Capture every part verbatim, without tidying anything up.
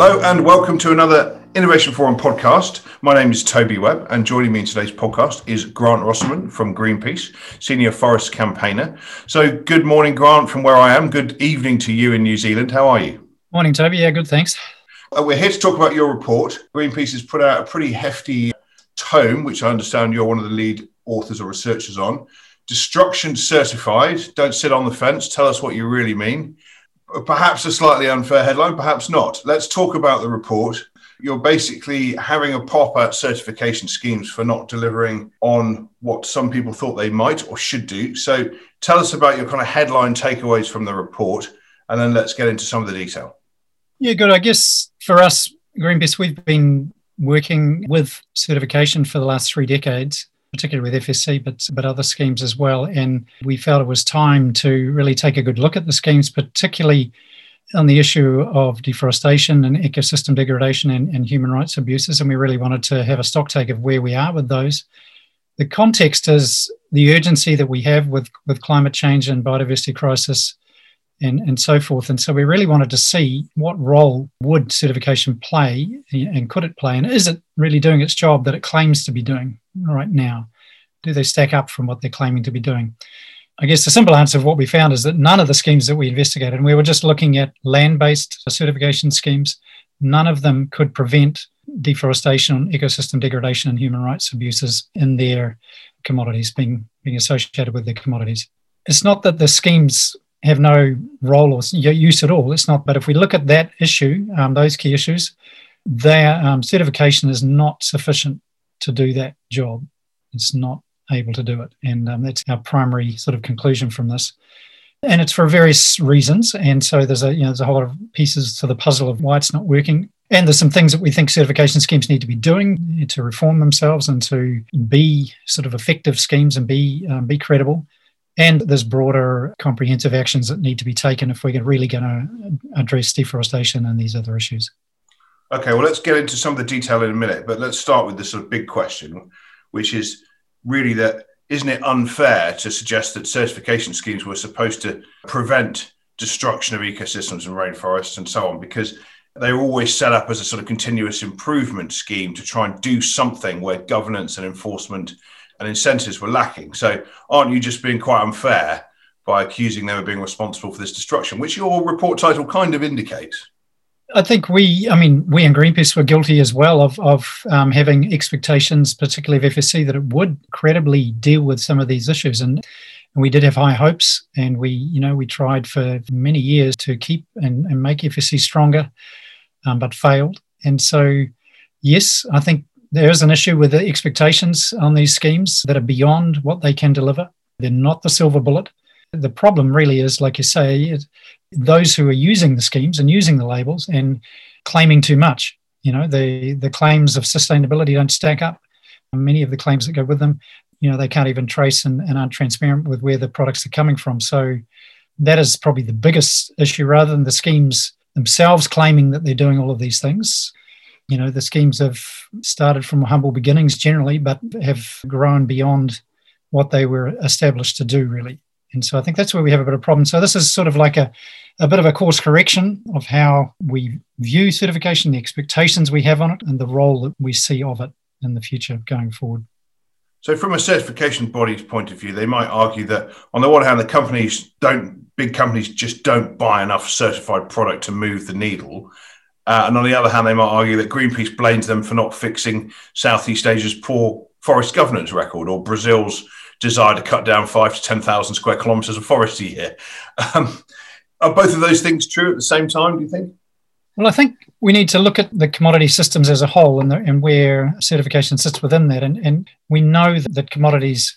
Hello and welcome to another Innovation Forum podcast. My name is Toby Webb and joining me in today's podcast is Grant Rosserman from Greenpeace, Senior Forest Campaigner. So good morning, Grant, from where I am. Good evening to you in New Zealand. How are you? Morning, Toby. Yeah, good, thanks. Uh, we're here to talk about your report. Greenpeace has put out a pretty hefty tome, which I understand you're one of the lead authors or researchers on. Destruction Certified. Don't sit on the fence. Tell us what you really mean. Perhaps a slightly unfair headline, perhaps not. Let's talk about the report. You're basically having a pop at certification schemes for not delivering on what some people thought they might or should do. So tell us about your kind of headline takeaways from the report, and then let's get into some of the detail. Yeah, good. I guess for us, Greenpeace, we've been working with certification for the last three decades, particularly with F S C, but, but other schemes as well. And we felt it was time to really take a good look at the schemes, particularly on the issue of deforestation and ecosystem degradation and, and human rights abuses. And we really wanted to have a stock take of where we are with those. The context is the urgency that we have with, with climate change and biodiversity crisis and, and so forth. And so we really wanted to see what role would certification play and could it play? And is it really doing its job that it claims to be doing right now? Do they stack up from what they're claiming to be doing? I guess the simple answer of what we found is that none of the schemes that we investigated, and we were just looking at land-based certification schemes, none of them could prevent deforestation, ecosystem degradation, and human rights abuses in their commodities, being, being associated with their commodities. It's not that the schemes have no role or use at all. It's not. But if we look at that issue, um, those key issues, their um, certification is not sufficient to do that job. It's not able to do it. And um, that's our primary sort of conclusion from this. And it's for various reasons. And so there's a, you know, there's a whole lot of pieces to the puzzle of why it's not working. And there's some things that we think certification schemes need to be doing to reform themselves and to be sort of effective schemes and be um, be credible. And there's broader comprehensive actions that need to be taken if we're really going to address deforestation and these other issues. Okay, well, let's get into some of the detail in a minute, but let's start with this sort of big question, which is really that, isn't it unfair to suggest that certification schemes were supposed to prevent destruction of ecosystems and rainforests and so on, because they were always set up as a sort of continuous improvement scheme to try and do something where governance and enforcement and incentives were lacking. So aren't you just being quite unfair by accusing them of being responsible for this destruction, which your report title kind of indicates? I think we, I mean, we in Greenpeace were guilty as well of, of um, having expectations, particularly of F S C, that it would credibly deal with some of these issues. And, and we did have high hopes, and we, you know, we tried for many years to keep and, and make F S C stronger, um, but failed. And so, yes, I think there is an issue with the expectations on these schemes that are beyond what they can deliver. They're not the silver bullet. The problem really is, like you say, it, those who are using the schemes and using the labels and claiming too much. You know, the, the claims of sustainability don't stack up. Many of the claims that go with them, you know, they can't even trace and, and aren't transparent with where the products are coming from. So that is probably the biggest issue, rather than the schemes themselves claiming that they're doing all of these things. You know, the schemes have started from humble beginnings generally, but have grown beyond what they were established to do, really. And so I think that's where we have a bit of a problem. So this is sort of like a, a bit of a course correction of how we view certification, the expectations we have on it, and the role that we see of it in the future going forward. So from a certification body's point of view, they might argue that on the one hand, the companies don't, big companies just don't buy enough certified product to move the needle. Uh, and on the other hand, they might argue that Greenpeace blames them for not fixing Southeast Asia's poor forest governance record, or Brazil's desire to cut down five to ten thousand square kilometres of forest a year. Um, are both of those things true at the same time, do you think? Well, I think we need to look at the commodity systems as a whole and, the, and where certification sits within that. And, and we know that, that commodities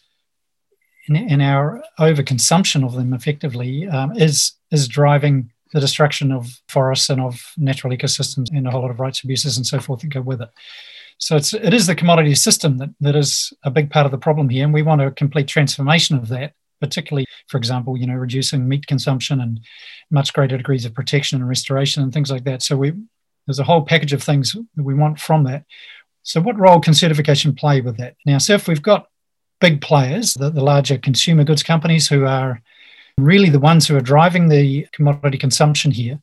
and, and our overconsumption of them effectively um, is, is driving the destruction of forests and of natural ecosystems and a whole lot of rights abuses and so forth that go with it. So it's, it is the commodity system that, that is a big part of the problem here, and we want a complete transformation of that, particularly, for example, you know, reducing meat consumption and much greater degrees of protection and restoration and things like that. So we there's a whole package of things that we want from that. So what role can certification play with that? Now, so if we've got big players, the, the larger consumer goods companies who are really the ones who are driving the commodity consumption here,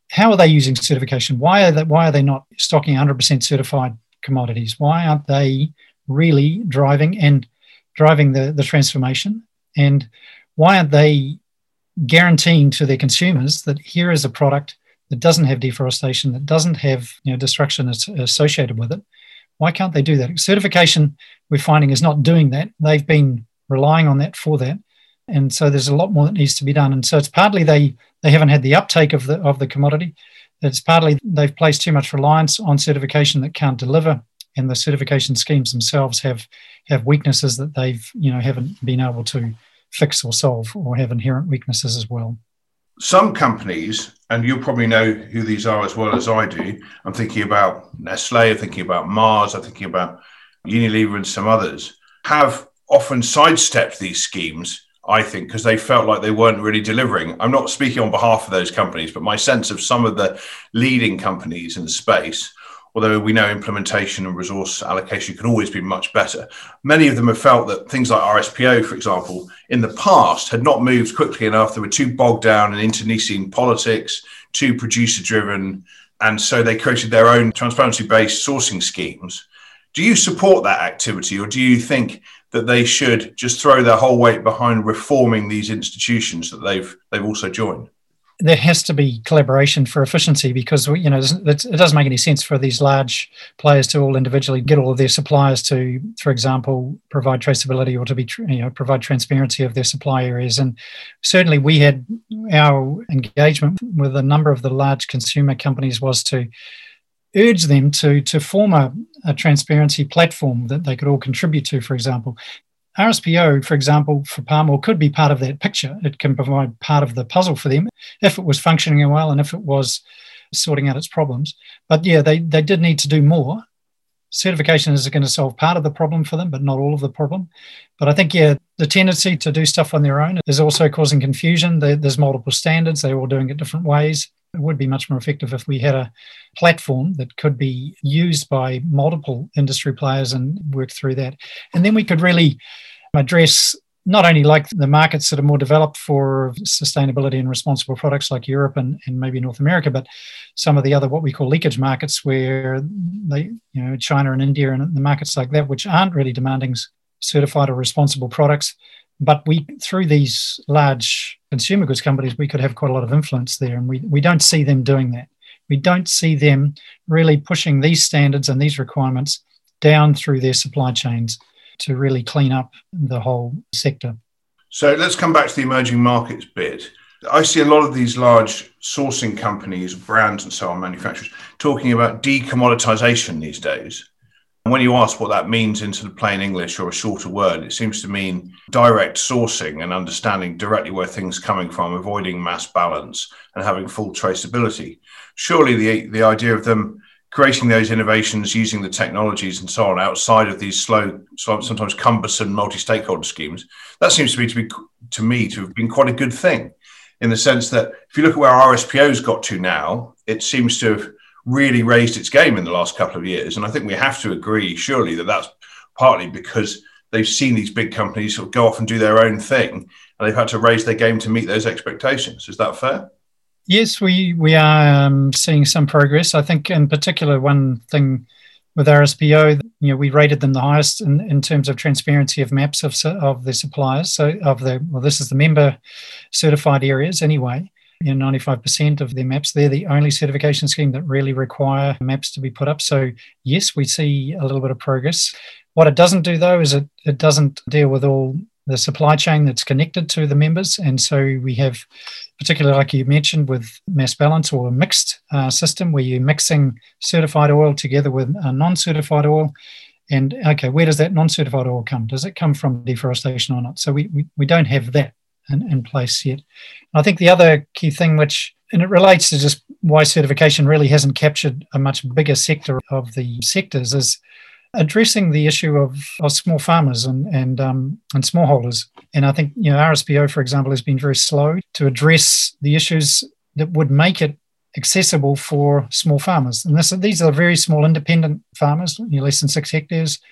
how are they using certification? Why are they, why are they not stocking one hundred percent certified commodities? Why aren't they really driving and driving the, the transformation? And why aren't they guaranteeing to their consumers that here is a product that doesn't have deforestation, that doesn't have, you know, destruction associated with it? Why can't they do that? Certification, we're finding, is not doing that. They've been relying on that for that. And so there's a lot more that needs to be done. And so it's partly they they haven't had the uptake of the of the commodity. It's partly they've placed too much reliance on certification that can't deliver. And the certification schemes themselves have have weaknesses that they've, you know, haven't been able to fix or solve, or have inherent weaknesses as well. Some companies, and you'll probably know who these are as well as I do. I'm thinking about Nestle, I'm thinking about Mars, I'm thinking about Unilever and some others, have often sidestepped these schemes, I think, because they felt like they weren't really delivering. I'm not speaking on behalf of those companies, but my sense of some of the leading companies in the space, although we know implementation and resource allocation could always be much better, many of them have felt that things like R S P O, for example, in the past had not moved quickly enough. They were too bogged down in internecine politics, too producer-driven, and so they created their own transparency-based sourcing schemes. Do you support that activity, or do you think that they should just throw their whole weight behind reforming these institutions that they've they've also joined? There has to be collaboration for efficiency, because, you know, it doesn't make any sense for these large players to all individually get all of their suppliers to, for example, provide traceability or to be, you know, provide transparency of their supply areas. And certainly we had our engagement with a number of the large consumer companies was to urge them to, to form a, a transparency platform that they could all contribute to, for example. R S P O, for example, for palm oil could be part of that picture. It can provide part of the puzzle for them if it was functioning well and if it was sorting out its problems. But yeah, they, they did need to do more. Certification is going to solve part of the problem for them, but not all of the problem. But I think, yeah, the tendency to do stuff on their own is also causing confusion. There's multiple standards. They're all doing it different ways. It would be much more effective if we had a platform that could be used by multiple industry players and work through that. And then we could really address not only like the markets that are more developed for sustainability and responsible products like Europe and, and maybe North America, but some of the other what we call leakage markets where they, you know, China and India and the markets like that, which aren't really demanding certified or responsible products. But we, through these large consumer goods companies, we could have quite a lot of influence there. And we, we don't see them doing that. We don't see them really pushing these standards and these requirements down through their supply chains to really clean up the whole sector. So let's come back to the emerging markets bit. I see a lot of these large sourcing companies, brands and so on, manufacturers, talking about decommoditization these days. And when you ask what that means in sort of plain English or a shorter word, it seems to mean direct sourcing and understanding directly where things are coming from, avoiding mass balance and having full traceability. Surely the, the idea of them creating those innovations, using the technologies and so on outside of these slow, sometimes cumbersome multi-stakeholder schemes, that seems to be, to be to me to have been quite a good thing, in the sense that if you look at where R S P O's got to now, it seems to have really raised its game in the last couple of years. And I think we have to agree, surely, that that's partly because they've seen these big companies sort of go off and do their own thing, and they've had to raise their game to meet those expectations. Is that fair? Yes, we, we are um, seeing some progress. I think in particular, one thing with R S P O, you know, we rated them the highest in, in terms of transparency of maps of, of the suppliers. So of the, well, this is the member certified areas anyway. You know, ninety-five percent of their maps, they're the only certification scheme that really require maps to be put up. So yes, we see a little bit of progress. What it doesn't do, though, is it, it doesn't deal with all the supply chain that's connected to the members. And so we have, particularly like you mentioned, with mass balance or a mixed uh, system where you're mixing certified oil together with a non-certified oil. And okay, where does that non-certified oil come? Does it come from deforestation or not? So we, we, we don't have that in, in place yet. I think the other key thing, which, and it relates to just why certification really hasn't captured a much bigger sector of the sectors, is addressing the issue of, of small farmers and and um, and smallholders. And I think, you know, R S P O, for example, has been very slow to address the issues that would make it accessible for small farmers. And this, these are very small independent farmers, you know, less than six hectares,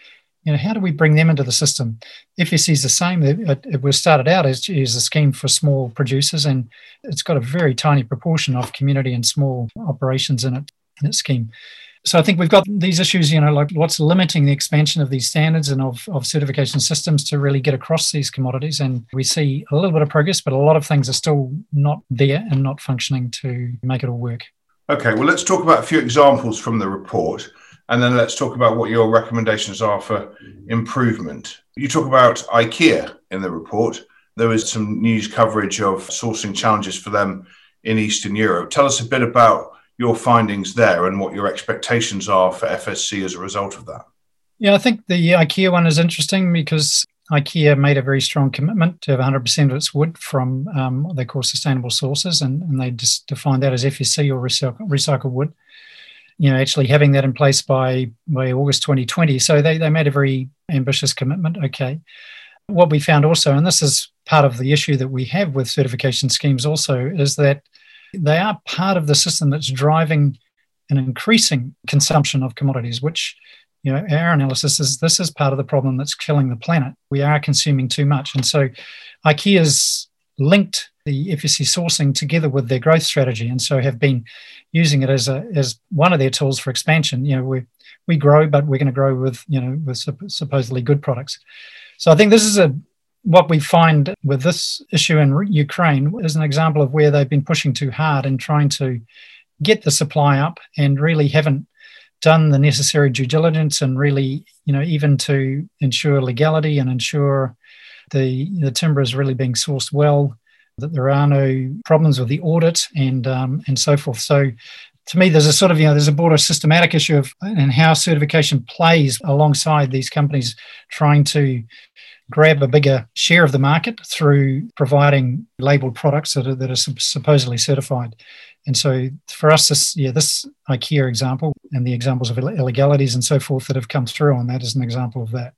You know, how do we bring them into the system? F S C is the same. It, it was started out as, as a scheme for small producers, and it's got a very tiny proportion of community and small operations in it, in its scheme. So I think we've got these issues, you know, like what's limiting the expansion of these standards and of, of certification systems to really get across these commodities. And we see a little bit of progress, but a lot of things are still not there and not functioning to make it all work. Okay, well, let's talk about a few examples from the report, and then let's talk about what your recommendations are for improvement. You talk about IKEA in the report. There was some news coverage of sourcing challenges for them in Eastern Europe. Tell us a bit about your findings there and what your expectations are for F S C as a result of that. Yeah, I think the IKEA one is interesting because IKEA made a very strong commitment to have one hundred percent of its wood from um, what they call sustainable sources, and, and they just defined that as F S C or recycle, recycled wood. You know, actually having that in place by, by August twenty twenty. So they, they made a very ambitious commitment. Okay. What we found also, and this is part of the issue that we have with certification schemes also, is that they are part of the system that's driving an increasing consumption of commodities, which, you know, our analysis is this is part of the problem that's killing the planet. We are consuming too much. And so IKEA's linked the F S C sourcing together with their growth strategy, and so have been using it as a as one of their tools for expansion. You know, we we grow, but we're going to grow with, you know, with supposedly good products. So I think this is a what we find with this issue in Ukraine is an example of where they've been pushing too hard and trying to get the supply up and really haven't done the necessary due diligence and really, you know, even to ensure legality and ensure the, the timber is really being sourced well, that there are no problems with the audit and um, and so forth. So to me, there's a sort of, you know, there's a broader systematic issue of and how certification plays alongside these companies trying to grab a bigger share of the market through providing labelled products that are, that are supposedly certified. And so for us, this, yeah, this IKEA example and the examples of illegalities and so forth that have come through on that is an example of that.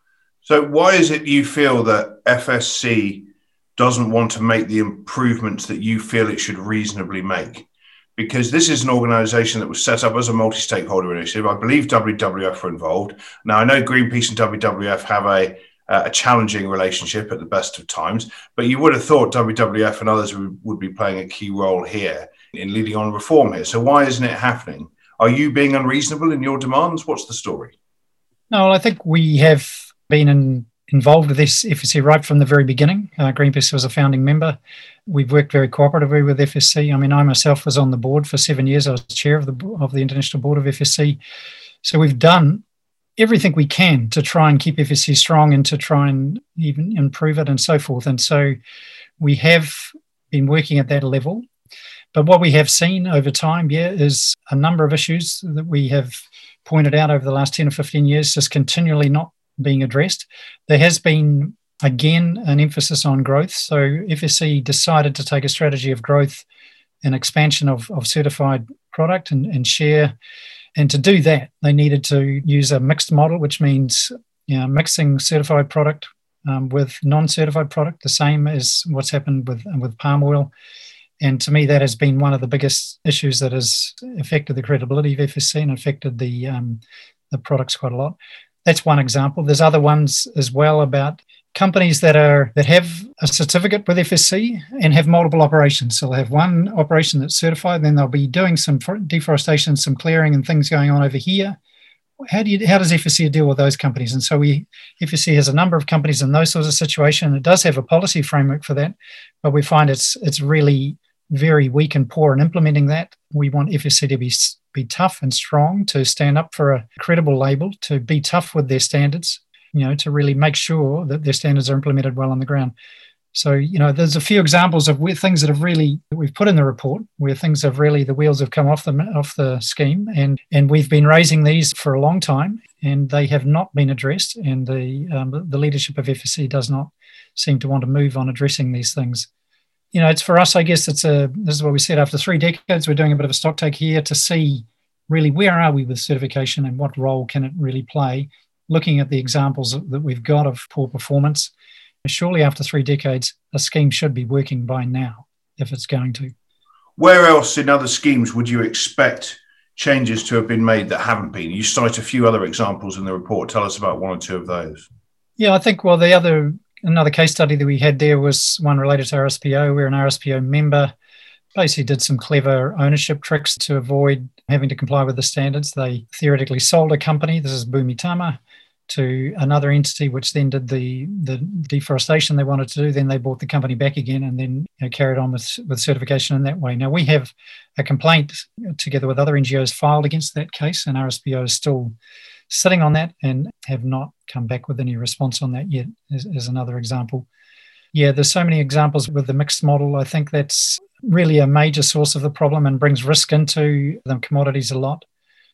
So why is it you feel that F S C doesn't want to make the improvements that you feel it should reasonably make? Because this is an organisation that was set up as a multi-stakeholder initiative. I believe W W F were involved. Now, I know Greenpeace and W W F have a a challenging relationship at the best of times, but you would have thought W W F and others would, would be playing a key role here in leading on reform here. So why isn't it happening? Are you being unreasonable in your demands? What's the story? No, well, I think we have been in, involved with this F S C right from the very beginning. Uh, Greenpeace was a founding member. We've worked very cooperatively with F S C. I mean, I myself was on the board for seven years. I was chair of the of the International Board of F S C. So we've done everything we can to try and keep F S C strong and to try and even improve it and so forth. And so we have been working at that level. But what we have seen over time, yeah, is a number of issues that we have pointed out over the last ten or fifteen years just continually not being addressed. There has been, again, an emphasis on growth. So F S C decided to take a strategy of growth and expansion of, of certified product and, and share. And to do that, they needed to use a mixed model, which means, you know, mixing certified product um, with non-certified product, the same as what's happened with, with palm oil. And to me, that has been one of the biggest issues that has affected the credibility of F S C and affected the um, the products quite a lot. That's one example. There's other ones as well about companies that are that have a certificate with F S C and have multiple operations. So they'll have one operation that's certified, and then they'll be doing some deforestation, some clearing and things going on over here. How do you, how does F S C deal with those companies? And so we, F S C has a number of companies in those sorts of situations. It does have a policy framework for that, but we find it's it's really very weak and poor in implementing that. We want F S C to be be tough and strong, to stand up for a credible label, to be tough with their standards, you know, to really make sure that their standards are implemented well on the ground. So, you know, there's a few examples of where things that have really, that we've put in the report, where things have really, the wheels have come off the off the scheme. And, and we've been raising these for a long time, and they have not been addressed. And the um, the leadership of F S C does not seem to want to move on addressing these things. You know, it's for us, I guess it's a, this is what we said, after three decades, we're doing a bit of a stock take here to see really where are we with certification and what role can it really play, looking at the examples that we've got of poor performance. Surely after three decades, a scheme should be working by now, if it's going to. Where else in other schemes would you expect changes to have been made that haven't been? You cite a few other examples in the report. Tell us about one or two of those. Yeah, I think, well, the other, another case study that we had there was one related to R S P O. We're an R S P O member, basically did some clever ownership tricks to avoid having to comply with the standards. They theoretically sold a company, this is Bumitama, to another entity, which then did the, the deforestation they wanted to do. Then they bought the company back again and then you know, carried on with, with certification in that way. Now, we have a complaint together with other N G Os filed against that case, and R S P O is still sitting on that and have not come back with any response on that yet, as, as another example. Yeah, there's so many examples with the mixed model. I think that's really a major source of the problem and brings risk into the commodities a lot,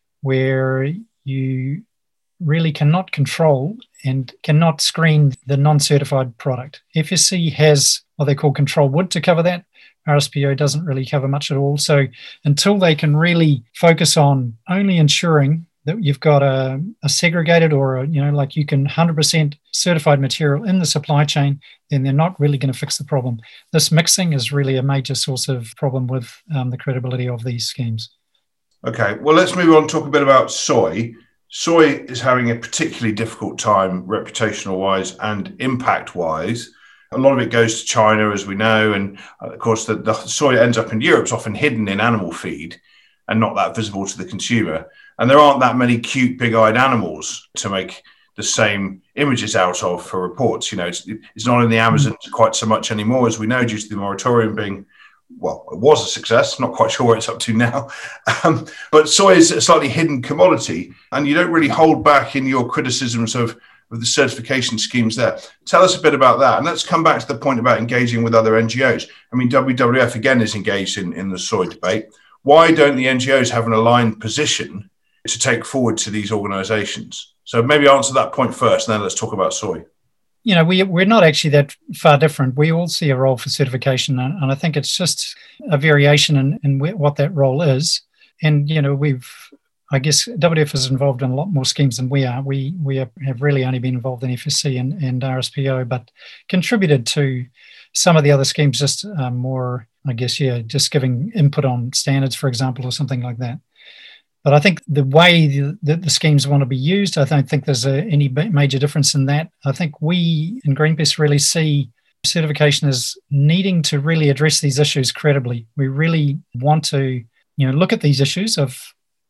where you really cannot control and cannot screen the non-certified product. F S C has what they call control wood to cover that. R S P O doesn't really cover much at all. So until they can really focus on only ensuring that you've got a, a segregated or, a, you know, like you can one hundred percent certified material in the supply chain, then they're not really going to fix the problem. This mixing is really a major source of problem with um, the credibility of these schemes. Okay, well, let's move on and talk a bit about soy. Soy is having a particularly difficult time reputational-wise and impact-wise. A lot of it goes to China, as we know, and of course the, the soy that ends up in Europe is often hidden in animal feed and not that visible to the consumer. And there aren't that many cute, big-eyed animals to make the same images out of for reports. You know, it's, it's not in the Amazon quite so much anymore, as we know, due to the moratorium being, well, it was a success. Not quite sure where it's up to now. Um, but soy is a slightly hidden commodity, and you don't really hold back in your criticisms of, of the certification schemes there. Tell us a bit about that. And let's come back to the point about engaging with other N G Os. I mean, W W F, again, is engaged in, in the soy debate. Why don't the N G Os have an aligned position to take forward to these organizations? So maybe answer that point first, and then let's talk about soy. You know, we, we're not actually that far different. We all see a role for certification, and, and I think it's just a variation in, in what that role is. And, you know, we've, I guess, W W F is involved in a lot more schemes than we are. We we have really only been involved in F S C and, and R S P O, but contributed to some of the other schemes just um, more, I guess, yeah, just giving input on standards, for example, or something like that. But I think the way that the, the schemes want to be used, I don't think there's a, any major difference in that. I think we in Greenpeace really see certification as needing to really address these issues credibly. We really want to, you know, look at these issues of,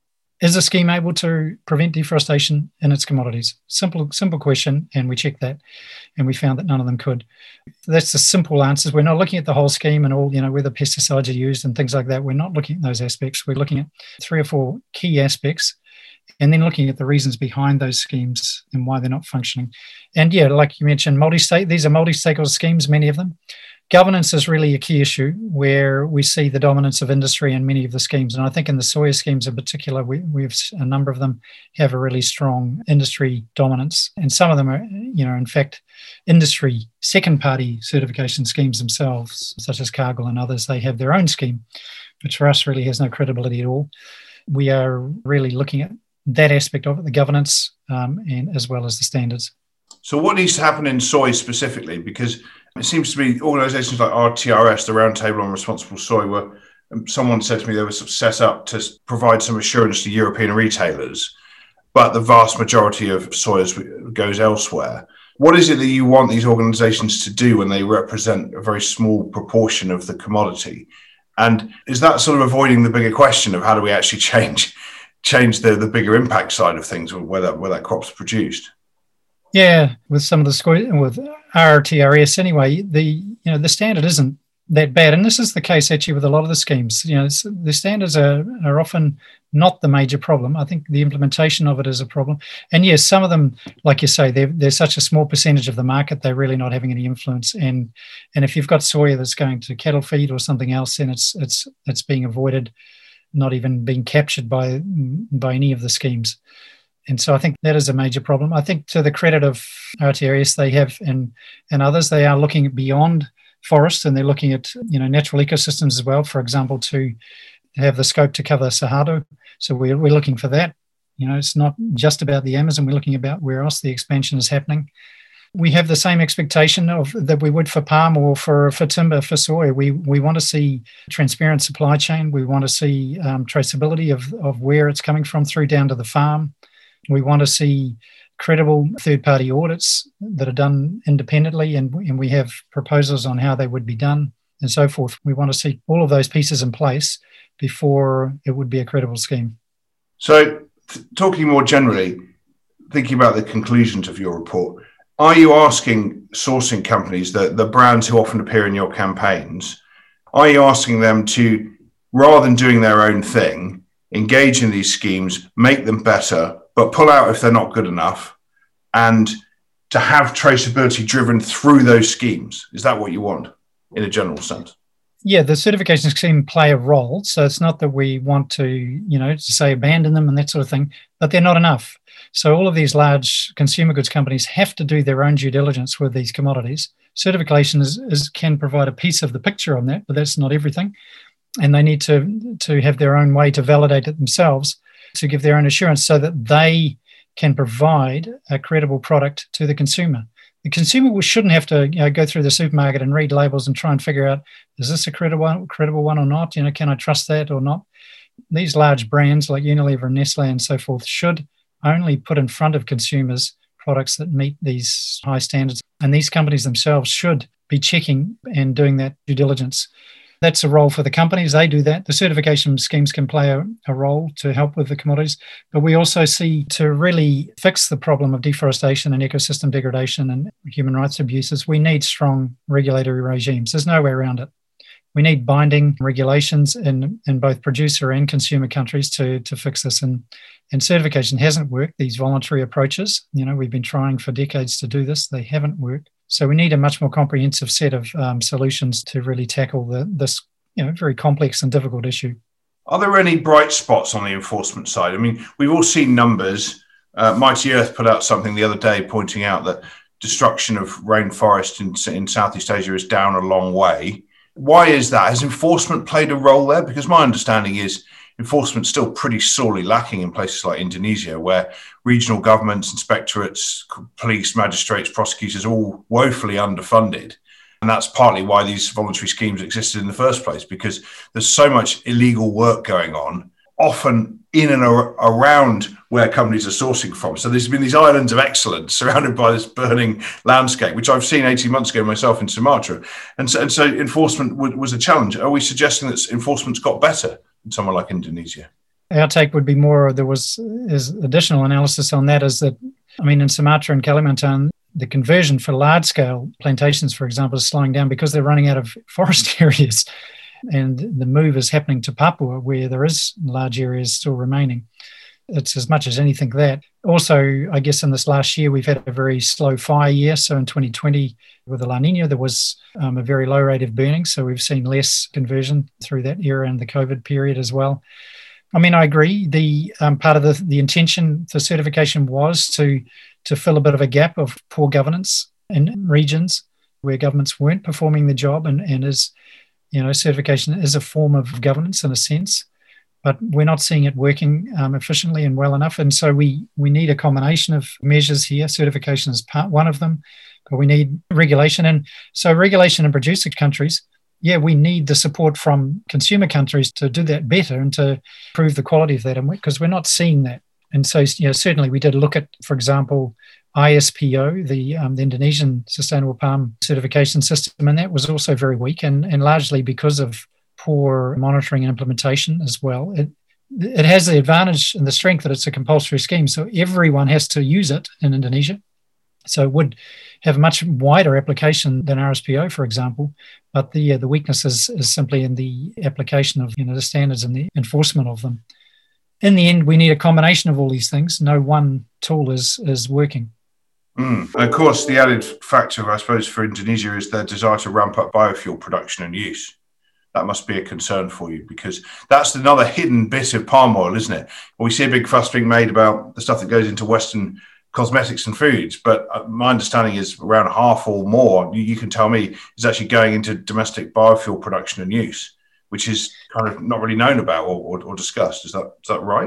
is a scheme able to prevent deforestation in its commodities? Simple, simple question, and we checked that, and we found that none of them could. That's the simple answers. We're not looking at the whole scheme and all, you know, whether pesticides are used and things like that. We're not looking at those aspects. We're looking at three or four key aspects, and then looking at the reasons behind those schemes and why they're not functioning. And yeah, like you mentioned, multi-state. These are multi-stakeholder schemes, many of them. Governance is really a key issue where we see the dominance of industry in many of the schemes. And I think in the soya schemes in particular, we, we've a number of them have a really strong industry dominance. And some of them are, you know, in fact, industry second-party certification schemes themselves, such as Cargill and others. They have their own scheme, which for us really has no credibility at all. We are really looking at that aspect of it, the governance, um, and as well as the standards. So what needs to happen in soy specifically? Because it seems to be organisations like R T R S, the Roundtable on Responsible Soy, were, someone said to me they were sort of set up to provide some assurance to European retailers, but the vast majority of soy goes elsewhere. What is it that you want these organisations to do when they represent a very small proportion of the commodity? And is that sort of avoiding the bigger question of how do we actually change change the, the bigger impact side of things where that, where that crop's produced? Yeah, with some of the score with R T R S anyway, the you know the standard isn't that bad, and this is the case actually with a lot of the schemes. You know, the standards are are often not the major problem. I think the implementation of it is a problem. And yes, some of them, like you say, they're they're such a small percentage of the market, they're really not having any influence. And and if you've got soya that's going to cattle feed or something else, then it's it's it's being avoided, not even being captured by by any of the schemes. And so I think that is a major problem. I think to the credit of R T R S, they have, and, and others, they are looking beyond forests, and they're looking at, you know, natural ecosystems as well, for example, to have the scope to cover Cerrado. So we're, we're looking for that. You know, it's not just about the Amazon. We're looking about where else the expansion is happening. we have the same expectation of that we would for palm or for, for timber, for soy. We we want to see transparent supply chain. We want to see um, traceability of, of where it's coming from through down to the farm. We want to see credible third-party audits that are done independently, and, and we have proposals on how they would be done and so forth. We want to see all of those pieces in place before it would be a credible scheme. So, th- talking more generally, thinking about the conclusions of your report, are you asking sourcing companies, the, the brands who often appear in your campaigns, are you asking them to, rather than doing their own thing, engage in these schemes, make them better, but pull out if they're not good enough, and to have traceability driven through those schemes? Is that what you want in a general sense? Yeah, the certification scheme play a role. So it's not that we want to, you know, to say abandon them and that sort of thing, but they're not enough. So all of these large consumer goods companies have to do their own due diligence with these commodities. Certification is, is can provide a piece of the picture on that, but that's not everything. And they need to, to have their own way to validate it themselves, to give their own assurance so that they can provide a credible product to the consumer. The consumer shouldn't have to, you know, go through the supermarket and read labels and try and figure out, is this a credible one, credible one or not? You know, can I trust that or not? These large brands like Unilever and Nestle and so forth should only put in front of consumers products that meet these high standards. And these companies themselves should be checking and doing that due diligence. That's a role for the companies. They do that. The certification schemes can play a, a role to help with the commodities. But we also see, to really fix the problem of deforestation and ecosystem degradation and human rights abuses, we need strong regulatory regimes. There's no way around it. We need binding regulations in, in both producer and consumer countries to, to fix this. And, and certification hasn't worked. These voluntary approaches, you know, we've been trying for decades to do this. They haven't worked. So we need a much more comprehensive set of um, solutions to really tackle the, this, you know, very complex and difficult issue. Are there any bright spots on the enforcement side? I mean, we've all seen numbers. Uh, Mighty Earth put out something the other day pointing out that destruction of rainforest in, in Southeast Asia is down a long way. Why is that? Has enforcement played a role there? Because my understanding is enforcement's still pretty sorely lacking in places like Indonesia, where regional governments, inspectorates, police, magistrates, prosecutors are all woefully underfunded. And that's partly why these voluntary schemes existed in the first place, because there's so much illegal work going on, often in and ar- around where companies are sourcing from. So there's been these islands of excellence surrounded by this burning landscape, which I've seen eighteen months ago myself in Sumatra. And so, and so enforcement w- was a challenge. Are we suggesting that enforcement's got better in somewhere like Indonesia? Our take would be more, there was is additional analysis on that, is that, I mean, in Sumatra and Kalimantan, the conversion for large-scale plantations, for example, is slowing down because they're running out of forest areas. And the move is happening to Papua, where there is large areas still remaining. It's as much as anything that. Also, I guess in this last year, we've had a very slow fire year. So in twenty twenty, with the La Nina, there was um, a very low rate of burning. So we've seen less conversion through that era and the COVID period as well. I mean, I agree. The um, part of the, the intention for certification was to, to fill a bit of a gap of poor governance in regions where governments weren't performing the job, and, and is, you know, certification is a form of governance in a sense, but we're not seeing it working um, efficiently and well enough. And so we we need a combination of measures here. Certification is part one of them, but we need regulation. And so regulation in producer countries, yeah, we need the support from consumer countries to do that better and to improve the quality of that, and because we're not seeing that. And so, you know, certainly we did look at, for example, I S P O, the, um, the Indonesian Sustainable Palm Certification System, and that was also very weak, and, and largely because of poor monitoring and implementation as well. It, it has the advantage and the strength that it's a compulsory scheme, so everyone has to use it in Indonesia. So it would have a much wider application than R S P O, for example, but the uh, the weakness is, is simply in the application of, you know, the standards and the enforcement of them. In the end, we need a combination of all these things. No one tool is is working. Mm. And of course, the added factor, I suppose, for Indonesia is their desire to ramp up biofuel production and use. That must be a concern for you, because that's another hidden bit of palm oil, isn't it? We see a big fuss being made about the stuff that goes into Western cosmetics and foods, but my understanding is around half or more, you can tell me, is actually going into domestic biofuel production and use, which is kind of not really known about or, or, or discussed. Is that is that right?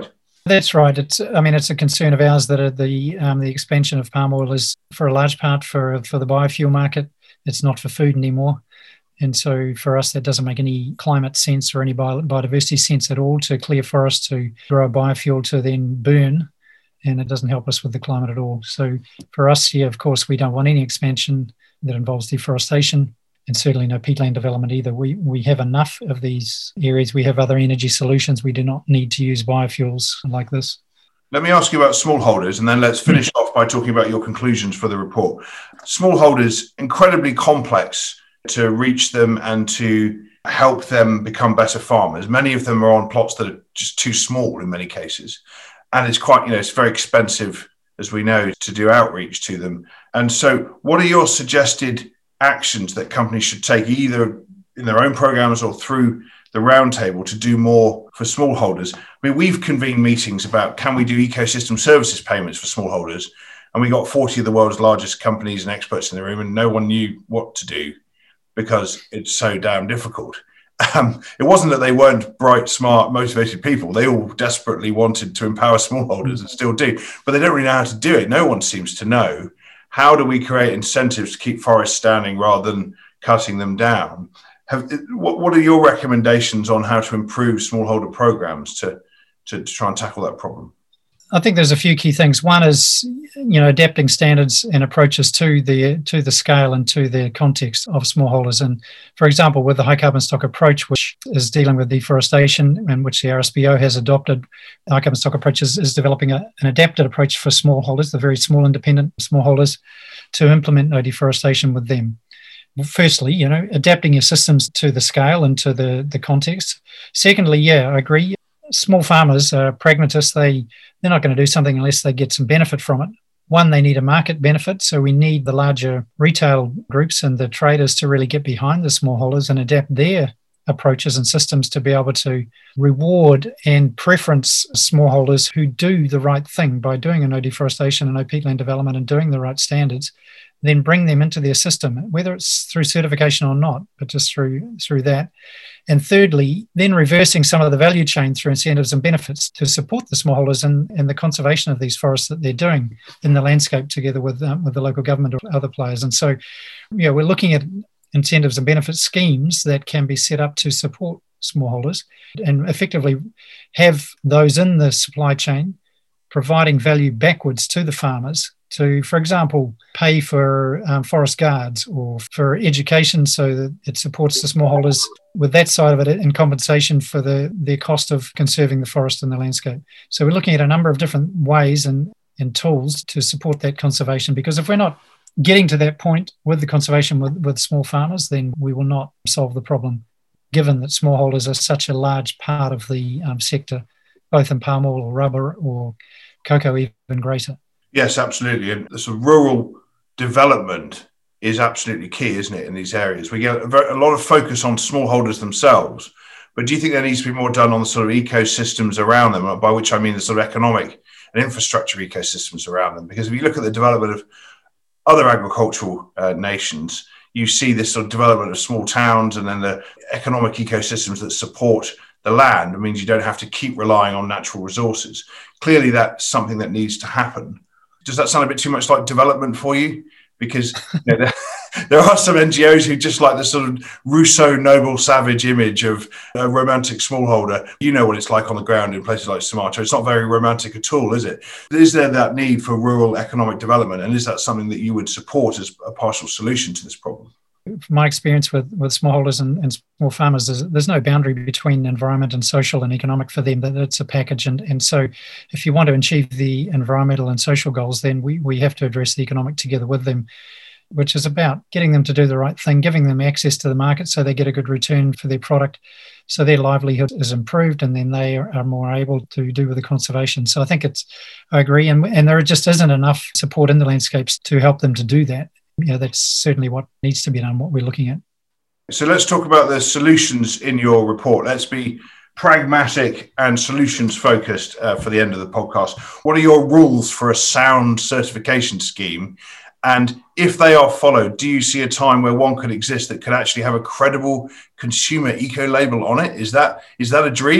That's right. It's, I mean, it's a concern of ours that the um, the expansion of palm oil is, for a large part, for for the biofuel market. It's not for food anymore. And so for us, that doesn't make any climate sense or any biodiversity sense at all to clear forests to grow a biofuel to then burn. And it doesn't help us with the climate at all. So for us here, of course, we don't want any expansion that involves deforestation, and certainly no peatland development either. We we have enough of these areas. We have other energy solutions. We do not need to use biofuels like this. Let me ask you about smallholders, and then let's finish off by talking about your conclusions for the report. Smallholders, incredibly complex to reach them and to help them become better farmers. Many of them are on plots that are just too small in many cases. And it's quite, you know, it's very expensive, as we know, to do outreach to them. And so what are your suggested actions that companies should take, either in their own programs or through the roundtable, to do more for smallholders? I mean, we've convened meetings about, can we do ecosystem services payments for smallholders? And we got forty of the world's largest companies and experts in the room, and no one knew what to do because it's so damn difficult. Um, it wasn't that they weren't bright, smart, motivated people. They all desperately wanted to empower smallholders and still do, but they don't really know how to do it. No one seems to know. How do we create incentives to keep forests standing rather than cutting them down? Have, what, what are your recommendations on how to improve smallholder programs to, to, to try and tackle that problem? I think there's a few key things. One is, you know, adapting standards and approaches to the to the scale and to the context of smallholders. And for example, with the high carbon stock approach, which is dealing with deforestation and which the R S B O has adopted, the high carbon stock approach is, is developing a, an adapted approach for smallholders, the very small independent smallholders, to implement no deforestation with them. Firstly, you know, adapting your systems to the scale and to the, the context. Secondly, yeah, I agree. Small farmers are pragmatists. They, they're not going to do something unless they get some benefit from it. One, they need a market benefit. So we need the larger retail groups and the traders to really get behind the smallholders and adapt their approaches and systems to be able to reward and preference smallholders who do the right thing by doing a no deforestation and no peatland development and doing the right standards, then bring them into their system, whether it's through certification or not, but just through through that. And thirdly, then reversing some of the value chain through incentives and benefits to support the smallholders and, and the conservation of these forests that they're doing in the landscape together with, um, with the local government or other players. And so, you know, we're looking at incentives and benefit schemes that can be set up to support smallholders and effectively have those in the supply chain providing value backwards to the farmers to, for example, pay for um, forest guards or for education so that it supports the smallholders with that side of it in compensation for the, the cost of conserving the forest and the landscape. So we're looking at a number of different ways and, and tools to support that conservation, because if we're not getting to that point with the conservation with, with small farmers, then we will not solve the problem, given that smallholders are such a large part of the um, sector, both in palm oil or rubber or cocoa even greater. Yes, absolutely. And the sort of rural development is absolutely key, isn't it, in these areas? We get a, very, a lot of focus on smallholders themselves, but do you think there needs to be more done on the sort of ecosystems around them, by which I mean the sort of economic and infrastructure ecosystems around them? Because if you look at the development of other agricultural uh, nations, you see this sort of development of small towns and then the economic ecosystems that support the land. It means you don't have to keep relying on natural resources. Clearly, that's something that needs to happen. Does that sound a bit too much like development for you? Because you know, there, there are some N G Os who just like the sort of Rousseau noble savage image of a romantic smallholder. You know what it's like on the ground in places like Sumatra. It's not very romantic at all, is it? Is there that need for rural economic development? And is that something that you would support as a partial solution to this problem? From my experience with, with smallholders and, and small farmers, there's, there's no boundary between environment and social and economic for them. That it's a package. And, and so if you want to achieve the environmental and social goals, then we, we have to address the economic together with them, which is about getting them to do the right thing, giving them access to the market so they get a good return for their product, so their livelihood is improved, and then they are, are more able to do with the conservation. So I think it's, I agree. And, and there just isn't enough support in the landscapes to help them to do that. You know, that's certainly what needs to be done, what we're looking at. So let's talk about the solutions in your report. Let's be pragmatic and solutions focused uh, for the end of the podcast. What are your rules for a sound certification scheme? And if they are followed, do you see a time where one could exist that could actually have a credible consumer eco label on it? Is that is that a dream?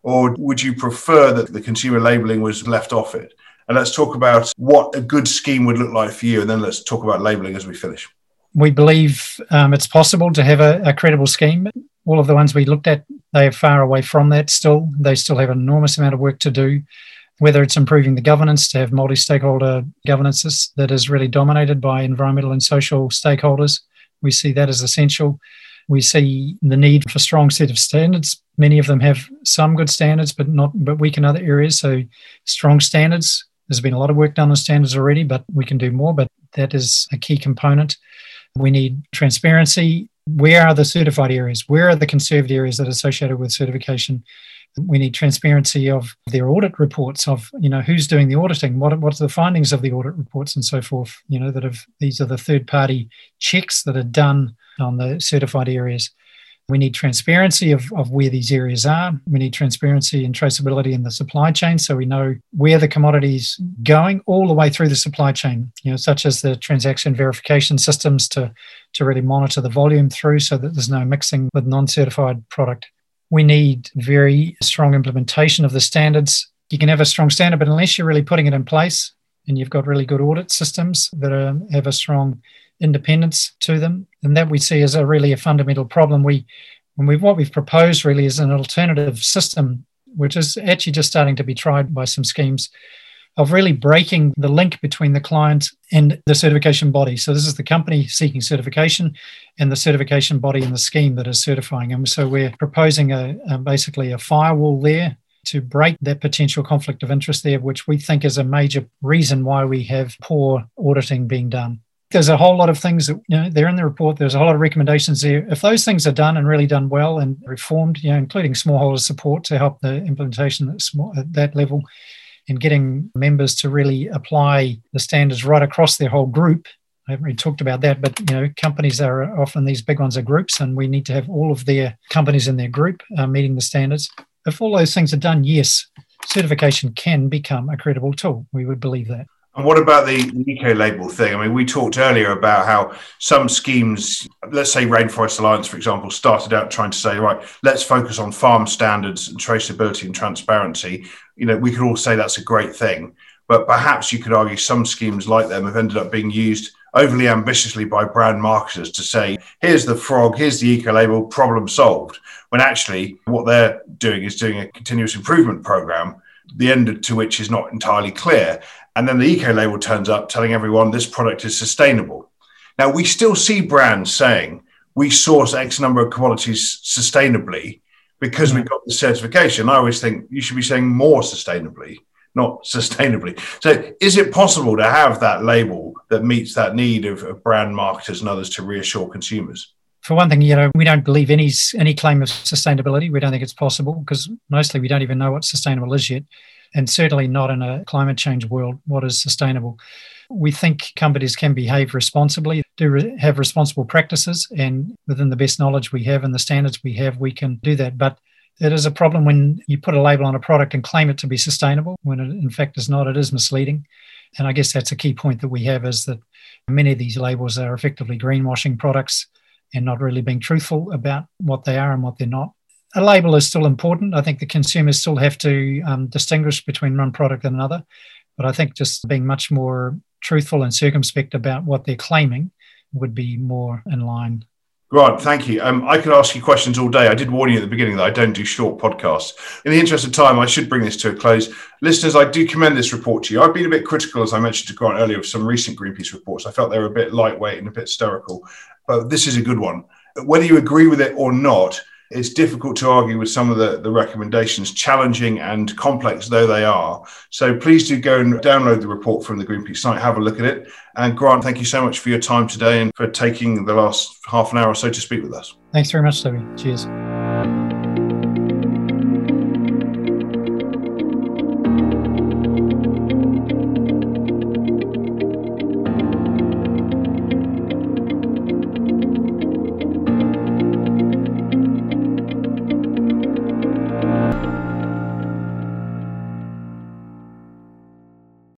or would you prefer that the consumer labelling was left off it? And let's talk about what a good scheme would look like for you, and then let's talk about labelling as we finish. We believe um, it's possible to have a, a credible scheme. All of the ones we looked at, they are far away from that still. They still have an enormous amount of work to do, whether it's improving the governance to have multi-stakeholder governance that is really dominated by environmental and social stakeholders. We see that as essential. We see the need for a strong set of standards. Many of them have some good standards, but not but weak in other areas. So strong standards. There's been a lot of work done on standards already, but we can do more. But that is a key component. We need transparency. Where are the certified areas? Where are the conserved areas that are associated with certification? We need transparency of their audit reports, of, you know, who's doing the auditing, what what's the findings of the audit reports and so forth, you know, that have, these are the third-party checks that are done on the certified areas. We need transparency of, of where these areas are. We need transparency and traceability in the supply chain, so we know where the commodity's going all the way through the supply chain, you know, such as the transaction verification systems to, to really monitor the volume through so that there's no mixing with non-certified product. We need very strong implementation of the standards. You can have a strong standard, but unless you're really putting it in place and you've got really good audit systems that are, have a strong independence to them, and that we see as a really a fundamental problem. We, when we what we've proposed really is an alternative system, which is actually just starting to be tried by some schemes, of really breaking the link between the client and the certification body. So this is the company seeking certification and the certification body in the scheme that is certifying. And so we're proposing a, a basically a firewall there to break that potential conflict of interest there, which we think is a major reason why we have poor auditing being done. There's a whole lot of things that, you know, they're in the report. There's a whole lot of recommendations there. If those things are done and really done well and reformed, you know, including smallholder support to help the implementation at, small, at that level, and getting members to really apply the standards right across their whole group. I haven't really talked about that, but, you know, companies are often, these big ones are groups, and we need to have all of their companies in their group uh, meeting the standards. If all those things are done, yes, certification can become a credible tool. We would believe that. And what about the eco-label thing? I mean, we talked earlier about how some schemes, let's say Rainforest Alliance, for example, started out trying to say, right, let's focus on farm standards and traceability and transparency. You know, we could all say that's a great thing, but perhaps you could argue some schemes like them have ended up being used overly ambitiously by brand marketers to say, here's the frog, here's the eco-label, problem solved. When actually what they're doing is doing a continuous improvement program, the end to which is not entirely clear. And then the eco-label turns up telling everyone this product is sustainable. Now, we still see brands saying we source X number of commodities sustainably because mm-hmm. we've got the certification. I always think you should be saying more sustainably, not sustainably. So is it possible to have that label that meets that need of, of brand marketers and others to reassure consumers? For one thing, you know, we don't believe any any claim of sustainability. We don't think it's possible because mostly we don't even know what sustainable is yet. And certainly not in a climate change world, what is sustainable. We think companies can behave responsibly, do re- have responsible practices, and within the best knowledge we have and the standards we have, we can do that. But it is a problem when you put a label on a product and claim it to be sustainable, when it in fact is not. It is misleading. And I guess that's a key point that we have, is that many of these labels are effectively greenwashing products and not really being truthful about what they are and what they're not. A label is still important. I think the consumers still have to um, distinguish between one product and another. But I think just being much more truthful and circumspect about what they're claiming would be more in line. Grant, thank you. Um, I could ask you questions all day. I did warn you at the beginning that I don't do short podcasts. In the interest of time, I should bring this to a close. Listeners, I do commend this report to you. I've been a bit critical, as I mentioned to Grant earlier, of some recent Greenpeace reports. I felt they were a bit lightweight and a bit stoical, but this is a good one. Whether you agree with it or not, it's difficult to argue with some of the, the recommendations, challenging and complex though they are. So please do go and download the report from the Greenpeace site, have a look at it. And Grant, thank you so much for your time today and for taking the last half an hour or so to speak with us. Thanks very much, Toby. Cheers.